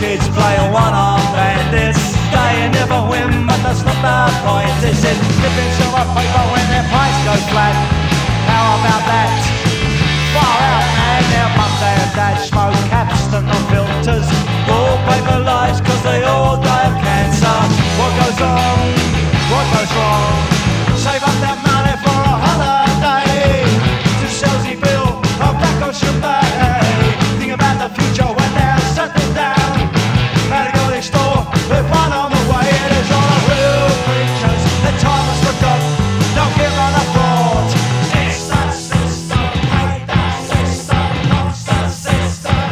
kids play a one-arm bandits. They never win, but that's not the point. Is it flipping silver paper when their price goes flat? How about that? Far out, man. Their mums and dads smoke caps and no filters. Wallpaper lights, cause they all die of cancer. What goes on? What goes wrong? Save up that money for a holiday. To Chelsea Bill, a black ocean bay. Think about the future when they're settled down. Had to go next door, with one on the way. It is all the real creatures that time has forgot. Don't give on a thought. It's the system, hate the system, not the system.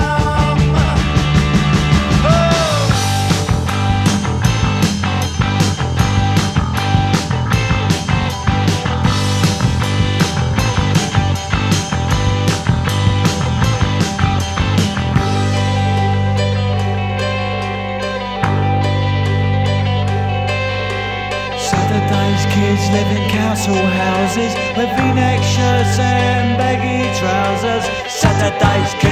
Saturday's kids live in council houses with V-neck shirts and baggy trousers. Saturday's kids